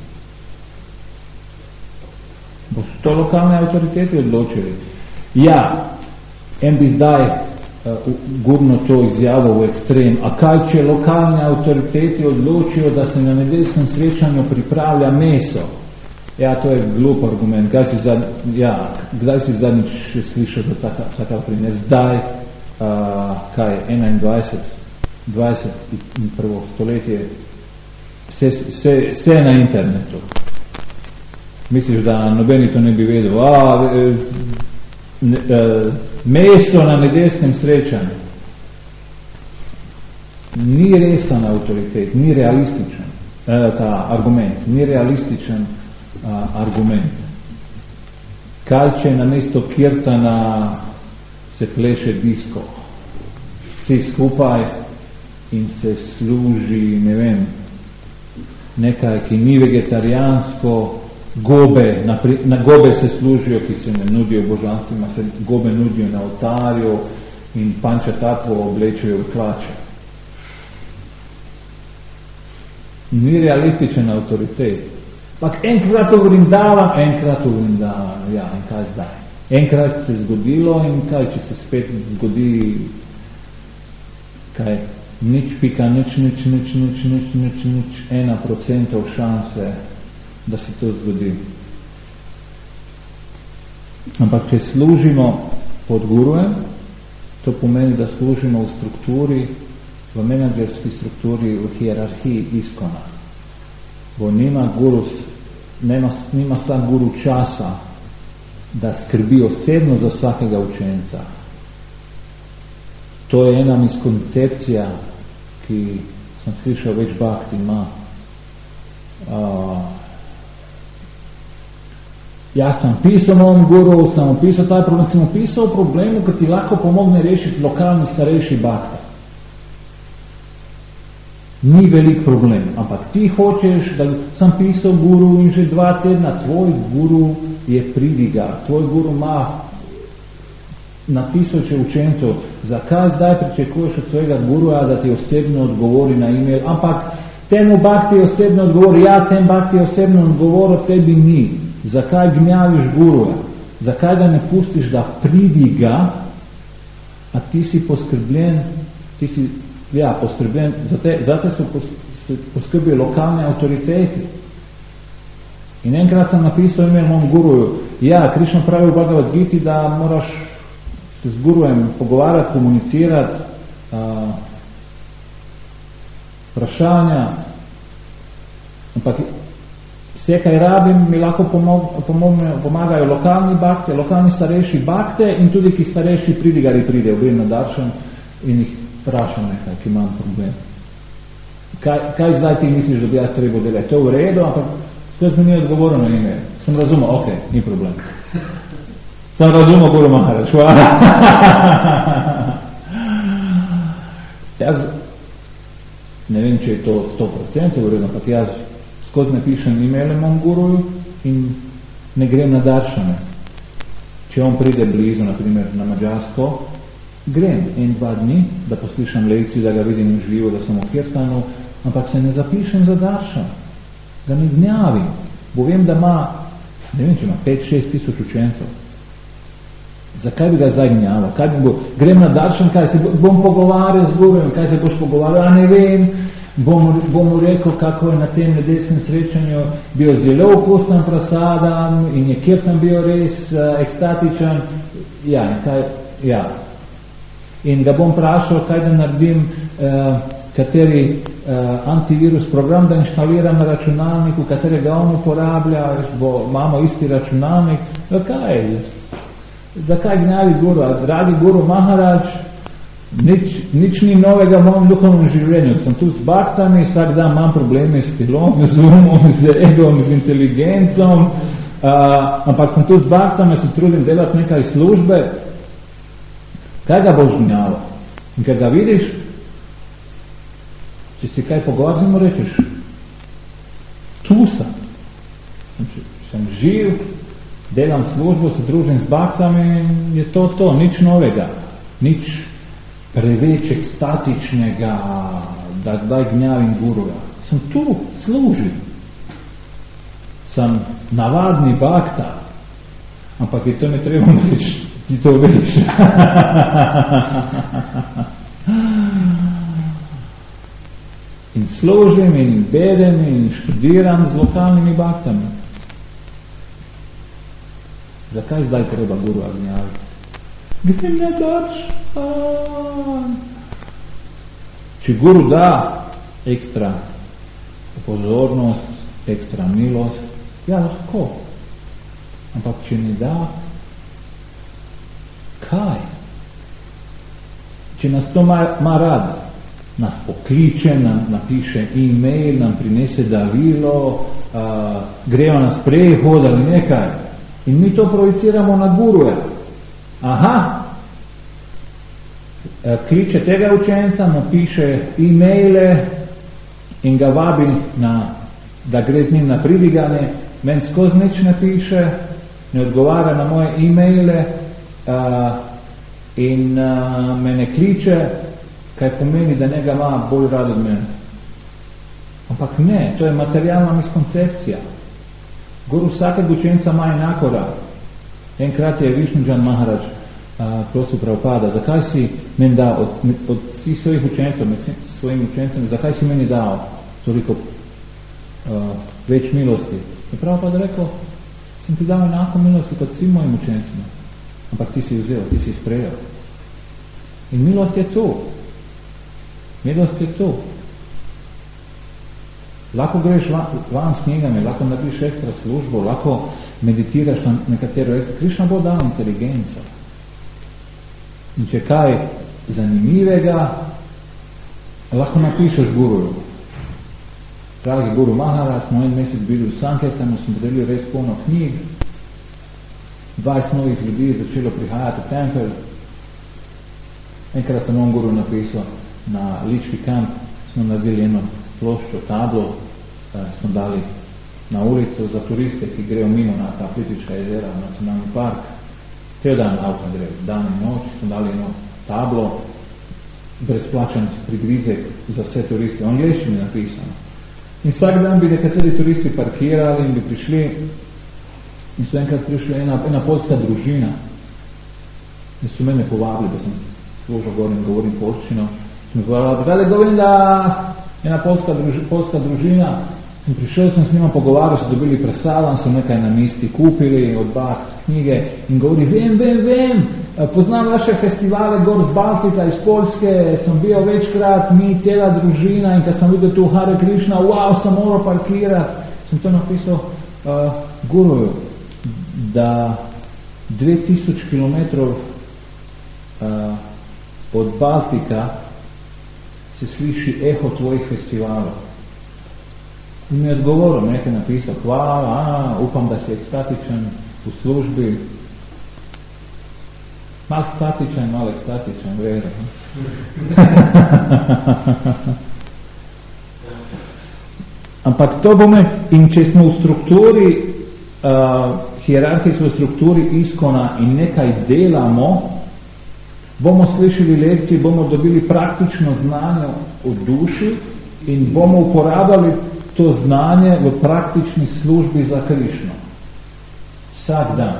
Bo to lokalne avtoriteti odločili. Ja, en bi zdaj uh, gurno to izjavo v ekstrem, a kaj če lokalne avtoriteti odločijo, da se na nedeljskem srečanju pripravlja meso? Ja, to je glup argument. Kdaj si, zad, ja, kdaj si zadnjič slišal za taka, takav primer? Zdaj, uh, kaj, enaindvajset, dvajset in prvo stoletje, vse, vse, vse je na internetu. Misliš, da nobeni to ne bi vedel? A, ne, uh, meso na nedeljskem srečanju. Ni resen avtoritet, ni realističen uh, ta argument, ni realističen uh, argument. Kaj če na mesto kirtana se pleše disko? Vsi skupaj in se služi, ne vem, nekaj, ki ni vegetarijansko, gobe, na, na gobe se služijo, ki se ne nudijo božanstvima, se gobe nudijo na oltarju in panča tapo oblečajo v klače. Ni realističen avtoritet. Pak enkrat v Vrindavan, enkrat v Vrindavan, ja, in kaj zdaj? Enkrat se zgodilo in kaj, če se spet zgodi, kaj, nič pika, nič, nič, nič, nič, nič, nič, nič, ena procentov šanse, da se to zgodi. Ampak če služimo pod gurujem, to pomeni, da služimo v strukturi, v menadžerski strukturi, v hierarhiji iskona. Bo nima guru, nema, nima sam guru časa, da skrbi osebno za vsakega učenca. To je ena miskoncepcija, ki sem slišal več bakti ima. Uh, Jaz sem pisal mojim guru, sem opisal taj problem, sem opisal problemu, ki ti lahko pomogne rešiti lokalni starejši bakta. Ni velik problem, ampak ti hočeš, da sem pisal guru in že dva tedna, tvoj guru je pridigar, tvoj guru ima na tisoče učencev, zakaj zdaj pričakuješ od svojega guruja, da ti osebno odgovori na e-mail, ampak temu bakti osebno odgovori, ja, tem bakti osebno odgovori, tebi ni. Zakaj gnjaviš guruja? Zakaj ga ne pustiš, da pridiga, a ti si poskrbljen, ti si, ja, poskrbljen, zate, zate so poskrbijo lokalne avtoriteti. In enkrat sem napisal email mom guruju, ja, Krišna pravi v Bhagavad Giti, da moraš se z gurujem pogovarjati, komunicirati, uh, vprašanja, ampak vse, kaj rabim, mi lahko pomog, pomog, pomagajo lokalni bakte, lokalni starejši bakte in tudi, ki starejši pridigari pridejo, grem na daršan in jih vprašam nekaj, ki imam problem. Kaj, kaj zdaj ti misliš, da bi jaz treba delati? To je v redu, ampak skozi mi ni odgovoril na ime. Sem razumel, ok, ni problem. Sem razumel, Guru Maharaj, hvala. Jaz ne vem, če je to sto procentov v redu, ampak jaz skozi ne pišem e-maile mom guruju in ne grem na daršane. Če on pride blizu, na primer na Mađarsko, grem en, dva dni, da poslušam lekcijo, da ga vidim živo, da sem v kirtanu, ampak se ne zapišem za daršan, ga ne gnjavim, bo vem, da ima, ne vem, če ima pet, šest tisoč učencev. Zakaj bi ga zdaj gnjavil? Kaj bi bo, grem na daršan, kaj se bom pogovarjal z Gurem, kaj se boš pogovarjal, a ne vem, bom, bom mu rekel, kako je na tem nedeljskem srečanju bil zelo okusten prasadam in je kirtan bil res uh, ekstatičen, ja, in kaj, ja. In ga bom vprašal, kaj da naredim, uh, kateri uh, antivirus program da inštaliram na računalniku, katerega on uporablja, bo imamo isti računalnik, kaj? Zakaj gnjavi Guru? Dragi Guru Maharaj, nič, nič ni novega v mojem duhovnem življenju. Sem tu s baktami, vsak dan imam probleme s telom, z umom, z egom, z inteligencom, uh, ampak sem tu s baktami, se trudim delati nekaj službe. Kaj ga boš gnjavil? In kaj ga vidiš, če si kaj pogovarjamo, rečeš, tu sem, sem, sem živ, delam službo, se družim z baktami in je to to, nič novega, nič preveč ekstatičnega, da zdaj gnjavim Guruja. Sem tu, služim. Sem navadni bakta, ampak je to ne treba reči, ti to veš. In služim in bedem in študiram z lokalnimi baktami. Zakaj zdaj treba Guru gnjaviti? Grem na daršan. Če Guru da ekstra pozornost, ekstra milost, ja, lahko. Ampak če ne da, kaj? Če nas to ima rad, nas pokliče, nam napiše e-mail, nam prinese darilo, uh, grejo na sprehod ali nekaj. In mi to projiciramo na Guruja. Aha, kliče tega učenca, mu piše e-maile in ga vabi, na, da gre z njim na pridiganje, meni skozi nič ne piše, ne odgovarja na moje e-maile uh, in uh, me ne kliče, kaj pomeni, da njega ima bolj rad od mene. Ampak ne, to je materialna miskoncepcija. Guru vsakega učenca ima enako rad. Enkrat je Višnudžan Maharaj uh, prosil Prabhupada, zakaj si meni dal od, od vseh svojih učencev, med svojimi učencami, zakaj si meni dal toliko uh, več milosti? Je Prabhupada rekel, sem ti dal enako milosti kot vsem mojim učencem, ampak ti si vzel, ti si sprejel. In milost je to. Milost je to. Lahko greš van s knjigami, lahko narediš ekstra službo, lahko meditiraš na nekatero ekstra. Krišna bo dal inteligenco. In če kaj zanimivega, lahko napišeš Guruju. Dragi Guru Maharaj, smo en mesec bili v Sankirtanu, smo podelili res polno knjig, dvajset novih ljudi je začelo prihajati v tempelj. Enkrat sem on Guru napisal na Lički kamp, smo naredili eno ploščo, tablo, eh, smo dali na ulico za turiste, ki grejo mimo na ta Plitvička jezera, nacionalni park. Cel dan avto gre, dan in noč, smo dali eno tablo, brezplačen prigrizek za vse turiste, v angleščini napisano. In vsak dan bi nekateri turisti parkirali in bi prišli, in so enkrat prišli ena, ena polska družina. In so mene povabili, da sem služil gor in govorim polščino. Sem povedal, da govorim, da ena polska, druži, polska družina, sem prišel, sem s njima pogovarjal, so dobili presadan, so nekaj na misli kupili, od bakt, knjige in govori, vem, vem, vem, poznam vaše festivale gor z Baltika, iz Poljske, sem bil večkrat, mi, cela družina in ko sem videl tu Hare Krišna, wow, sem moral parkirati. Sem to napisal uh, Guruju, da dve tisoč kilometrov uh, od Baltika se sliši eho tvojih festivalov. In mi je odgovoril, nekaj napisal, hvala, a, upam, da si ekstatičen v službi. Mal statičen, mal ekstatičen, vero. Ampak to bomo, in če smo v strukturi, uh, hierarhijski v strukturi iskona in nekaj delamo, bomo slišali lekcije, bomo dobili praktično znanje v duši in bomo uporabljali to znanje v praktični službi za Krišno. Vsak dan.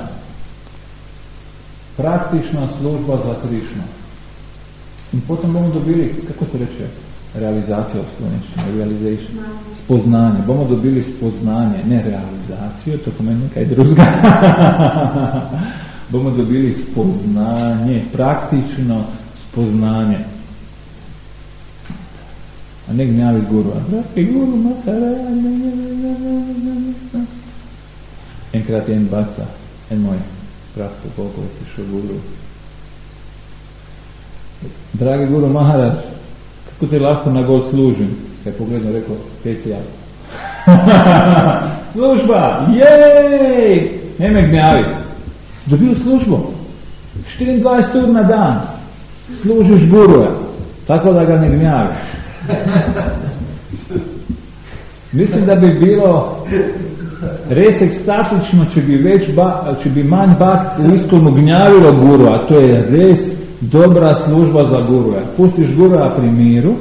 Praktična služba za Krišno. In potem bomo dobili, kako se reče, realizacija v slovenščini, realization, spoznanje. Bomo dobili spoznanje, ne realizacijo, to pomeni nekaj drugega. Bomo dobili spoznanje, praktično spoznanje. A ne gnjavi guru, a dragi guru, Maharaj, enkrat je en bhakta, en moj pravko Bogo je prišel guru. Dragi guru Maharaj, kako te lahko nagol služim? Kaj pogledno rekel, Petja. Služba, jej! Ne me gnjaviti. Dobil službo. štiriindvajset ur na dan. Služiš guruja. Tako da ga ne gnjaviš. Mislim, da bi bilo res ekstatično, če bi, več ba, če bi manj bakt v iskonu gnjavilo guruja. To je res dobra služba za guruja. Pustiš guruja pri miru,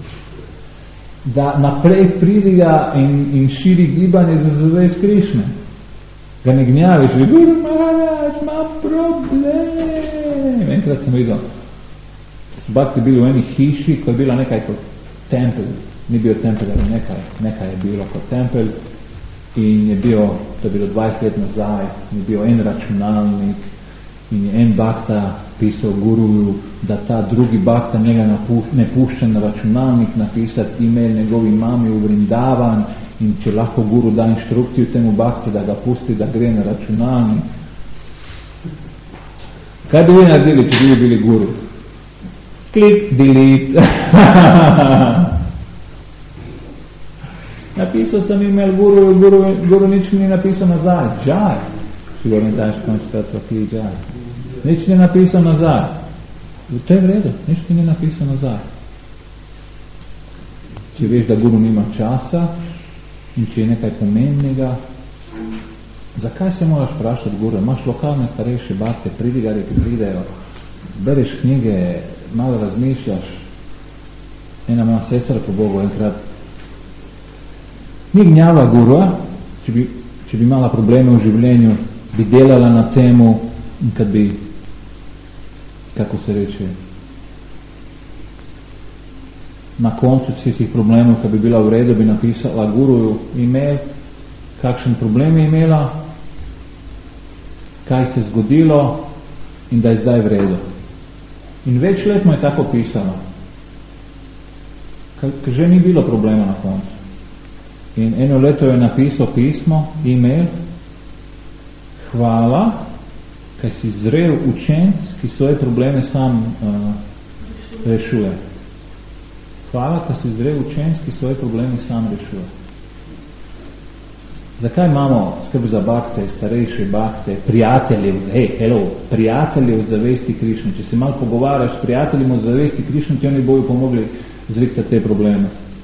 da naprej pridiga in, in širi gibanje za zavest Krišne. Ga ne gnjaviš, vi guru Maharaj, imam problem. Enkrat sem videl, so bhakti bili v eni hiši, ko je bila nekaj kot tempelj, ni bil tempelj, ali nekaj, nekaj je bilo kot tempelj in je bilo, to je bilo dvajset let nazaj, je bil en računalnik in je en bhakta pisal guruju, da ta drugi bhakta njega ne pušča na računalnik napisati e-mail njegovi mami v Vrindavan in če lahko guru da inštrukcijo temu bhakti, da ga pusti, da gre na računalnik. Kaj bi vi naredili, če bi bili guru? Klik, delete. Napisal sem e-mail guru, guru, guru nič mi ni napisal nazaj. Džaj. Sigurno daš končita to ki džaj. Nič ni napisal nazaj. To je v redu, nič ti ni napisal nazaj. Če veš, da guru nima časa in če je nekaj pomembnega, zakaj se moraš vprašati guru? Imaš lokalne starejše bhakte, pridigari, ki pridejo, bereš knjige, malo razmišljaš. Ena moja sestra po Bogu enkrat ni gnjava gurua, če bi, če bi imala probleme v življenju, bi delala na temu in kad bi, kako se reče, na koncu vseh tih problemov, kad bi bila v redu, bi napisala guruju e-mail, kakšen problem je imela, kaj se je zgodilo in da je zdaj v redu. In več let mu je tako pisala, ker že ni bilo problema na koncu. In eno leto je napisal pismo, e-mail, hvala, kaj si zrel učenc, ki svoje probleme sam uh, rešuje. Hvala, kaj si zrel učenc, ki svoje probleme sam rešuje. Zakaj imamo skrb za bhakte, starejše bhakte, prijatelje, hej, hello, prijatelje v zavesti Krišne? Če se malo pogovarjaš s prijateljem v zavesti Krišne, ti oni bojo pomogli zriktati te probleme.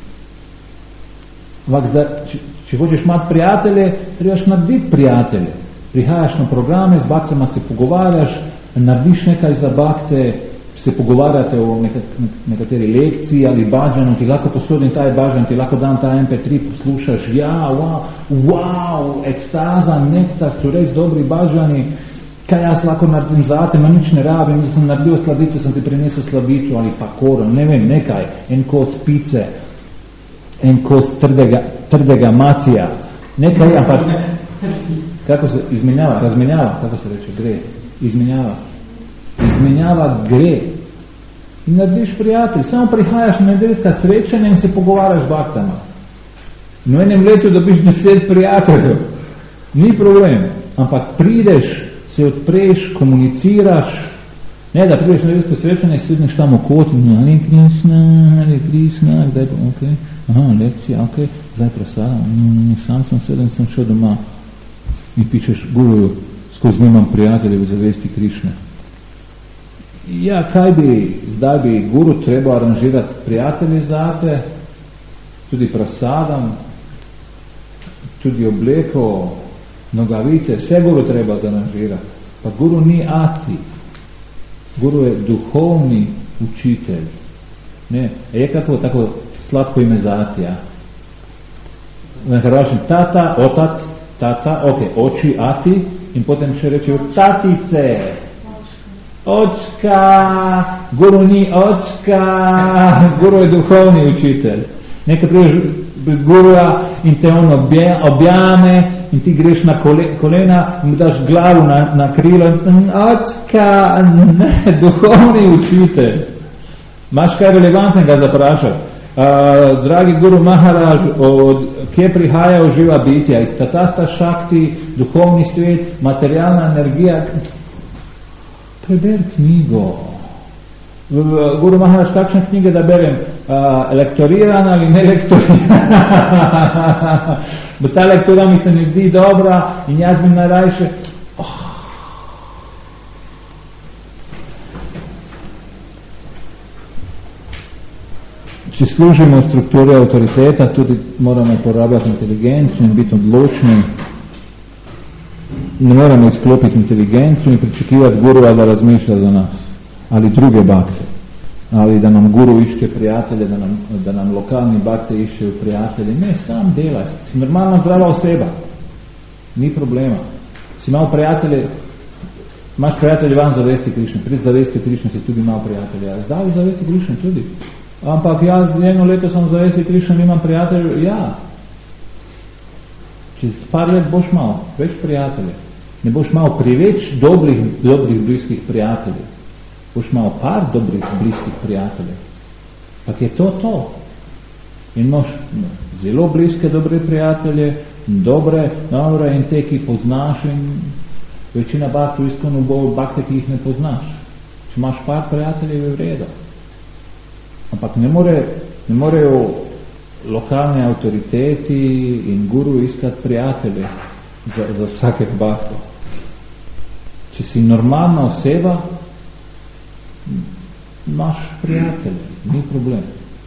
Ampak če, če hočeš imati prijatelje, trebaš narediti prijatelje. Prihajaš na programe, z bhaktama se pogovarjaš, narediš nekaj za bhakte, se pogovarjate o nekateri lekciji ali bhađanu, ti lahko posodim taj bhađan, ti lahko dam ta em pe tri, poslušaš, ja, wow, wow, ekstaza, nektar, so res dobri bhađani, kaj jaz lahko naredim zate, ma nič ne rabim, da sem naredil sladico, sem ti prinesel sladico ali pa koron, ne vem, nekaj, en kos pice, en kos trdega, trdega matija, nekaj, ampak kako se izmenjava, razmenjava, kako se reče, gre, izmenjava, izmenjava gre in narediš prijatelj, samo prihajaš na nedeljska srečanja in se pogovarjaš z bhaktama. No enem letu dobiš deset prijateljev, ni problem, ampak prideš, se odpreš, komuniciraš, ne da prideš na nedeljsko srečanje, sedneš tam v kot, ali Krišna, ali Krišna, kdaj pa, ok, aha, lekcija, ok, zdaj prosala, mm, sam sem sedem, sem šel doma in pišeš guruju, skozi nimam prijatelje v zavesti Krišne. Ja, kaj bi, zdaj bi guru treba aranžirati prijatelje zate, tudi prasadam, tudi obleko, nogavice, vse guru treba aranžirati. Pa guru ni ati. Guru je duhovni učitelj. Ne, je kako tako slatko ime zatija. Na hrvašem tata, otac, tata, ok, oči, ati, in potem še reče tatice, očka, Guru ni očka, Guru je duhovni učitelj. Nekaj priješ Guruja in te on objame in ti greš na kolena in mu daš glavu na, na krilo in očka, ne, duhovni učitelj. Imaš kaj relevantnega zaprašati? Uh, dragi Guru Maharaj, od kje prihajajo živa bitja? Iz tatasta šakti, duhovni svet, materialna energija. Preber knjigo. Guru Maharaj, kakšne knjige da berem? Uh, lektoriran ali ne lektoriran? Bo ta lektura mi se ne zdi dobra in jaz bi najrajše. Oh. Če služimo v strukturi avtoriteta, tudi moramo uporabljati inteligenco in biti odločni. Ne moramo izklopiti inteligenco in pričakivati Guruja, da razmišlja za nas. Ali druge bakte. Ali da nam Guru išče prijatelje, da nam, da nam lokalni bakte iščejo prijatelje. Ne, sam delaj. Si normalno zdrava oseba. Ni problema. Si imel prijatelje, imaš prijatelje van zavesti Krišne. Pred zavesti Krišne si tudi imel prijatelje. Zdaj v zavesti Krišne tudi. Ampak jaz eno leto sem zavesti Krišne, nimam prijateljev. Ja. Čez par let boš imel več prijateljev. Ne boš imel preveč dobrih, dobrih bliskih prijateljev. Boš imel par dobrih bliskih prijateljev. Pak je to to. In imaš zelo bliske dobre prijatelje, dobre, dobre in te, ki poznaš, in večina baktov iskonu bo bakte, ki jih ne poznaš. Če imaš par prijateljev, je vredo. Ampak ne, more, ne morejo lokalne avtoriteti in Guru iskati prijatelje za, za vsake bakto. Če si normalna oseba, imaš prijatelje, ni problem.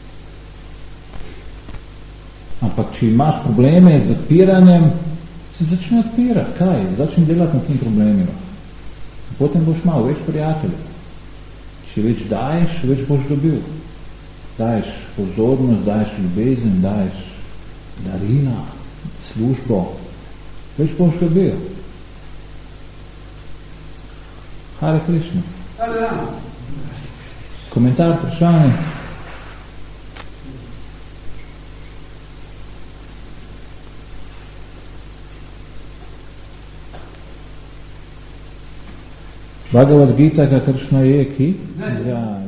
Ampak če imaš probleme z odpiranjem, se začne odpirati. Kaj? Začne delati na tem problemima. Potem boš imel več prijateljev. Če več daješ, več boš dobil. Daješ pozornost, daješ ljubezen, daješ darila, službo. Več boš dobil. Hare Krišna. Hare Rama. Komentar, vprašanje? Bhagavad Gita, kakršna je, ki? Ja.